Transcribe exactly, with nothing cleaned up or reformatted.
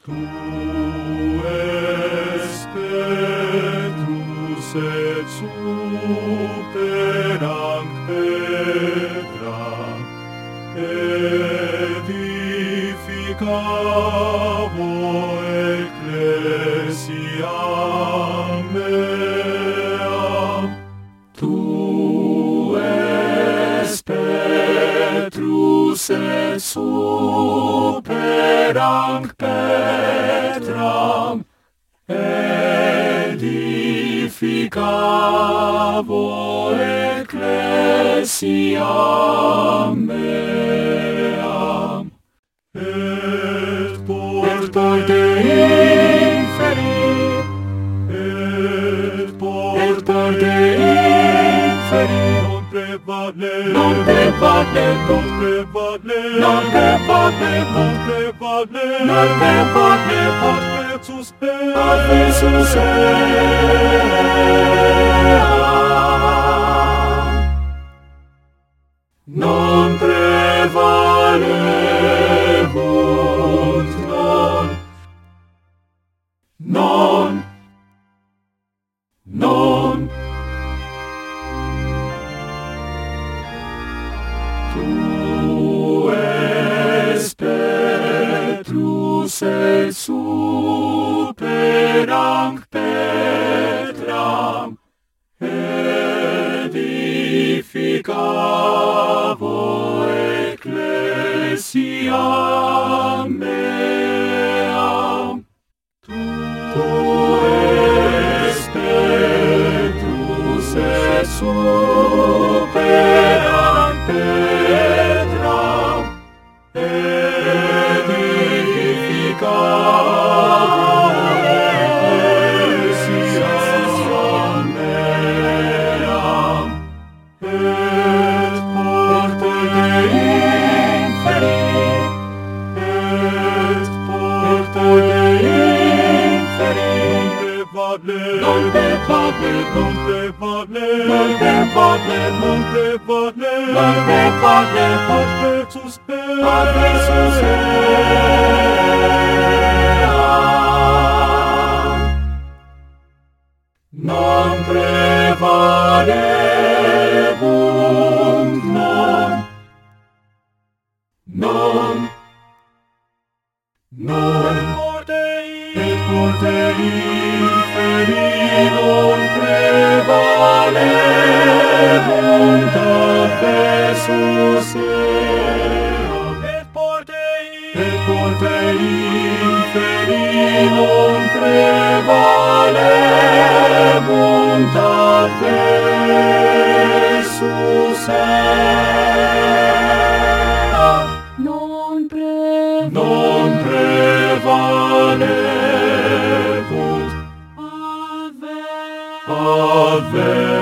Tu es Petrus et superam Petram, edificabo ecclesiam meam. Tu es Petrus et superam Petram, edificabo ecclesiam meam. Et porte inferi, et porte inferi, non prevale, non prevale, non prevale, non prevale, non prevale, non prevale, ad Iesus eam, ad Iesus eam. Non prevalebunt, non, non, non. Tu es Petrus et superam Petram, edificabo ecclesiam meam. Tu es Petrus et superam Petram, edificabo ecclesiam meam. Et porte inferi, et porte inferi, non prevale, non prevale, non prevale, non prevale, non prevale, ad Iesus eam, ad Iesus eam. Non prevalebunt, non, non, non, et porte inferi, non prevalebunt, ad Iesus eam. Et porte inferi, non prevalebunt, ad Iesus eam. Non pre, non prevalebunt, ave, ave.